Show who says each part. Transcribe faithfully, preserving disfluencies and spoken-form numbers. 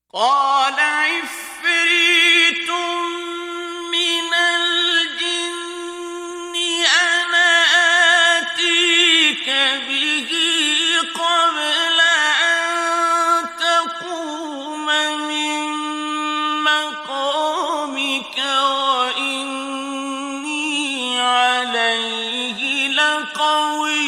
Speaker 1: قال عفريت من الجن أنا آتيك به قبل أن تقوم من مقامك وإني عليه لقوي